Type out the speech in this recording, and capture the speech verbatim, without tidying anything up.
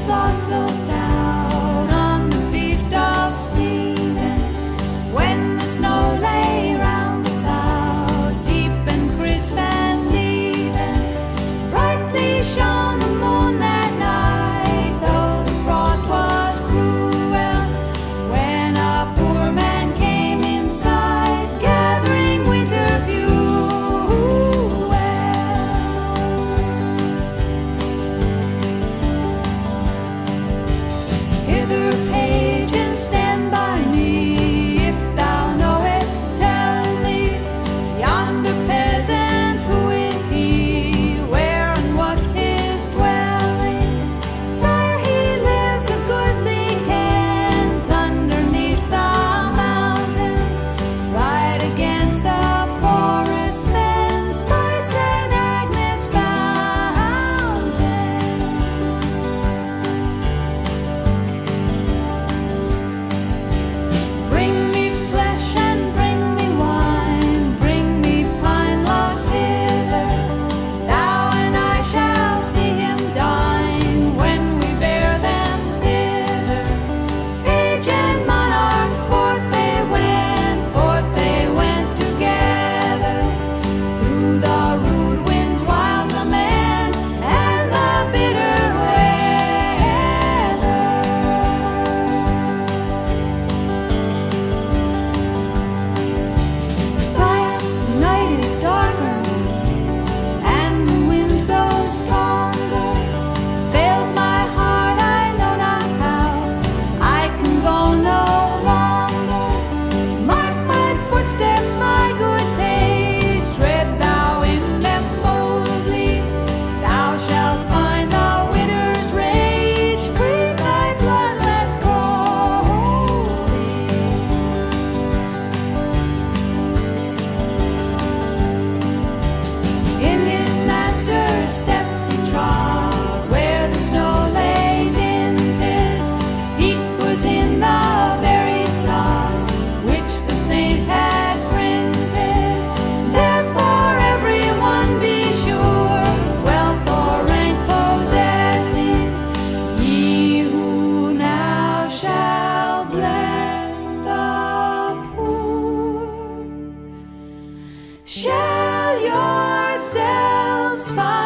Wenceslas looked out on the feast of Stephen, when the snow lay round about, deep and crisp and even. Brightly shone the moon that night, though the frost was cruel, when a poor man came inside, gathering winter fuel. Hither, page, and stand by me, if thou knowest, tell me, yonder peasant, who is he, where and what his dwelling? Sire, he lives a goodly Kent, underneath the mountain, right against the forest fence, by Saint Agnes fountain. Bring me flesh and bring me wine, bring me pine logs hither, thou and I shall see him dine, when we bear them thither. Page and monarch, forth they went, forth they went together, through the rude wind's wild lament, and the bitter weather. Sire, the night is darker, and the winds blow stronger. Fails my heart, I know not how, I can go no longer. Mark my footsteps, my good page, tread thou in them boldly. Thou shalt find the winter's rage, freeze thy blood less coldly. In his master's steps he trod, where the snow lay dinted. Heat was in the very sod, which the saint had printed. Therefore everyone be sure, wealth or rank possessing, ye who now shall bless the poor, shall yourselves find